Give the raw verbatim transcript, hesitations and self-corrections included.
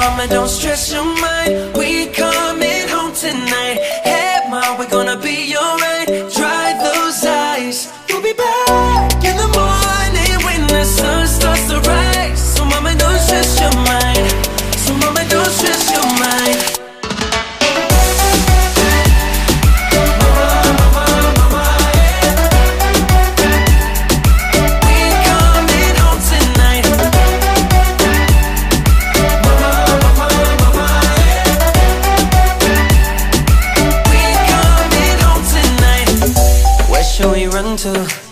mama, don't stress your mind. We coming home tonight. Hey ma, we're gonna be alright. Dry those eyes. We'll be back in the morning when the sun starts to rise. So mama, don't stress your mind. So mama, don't stress your mind. Should we run to?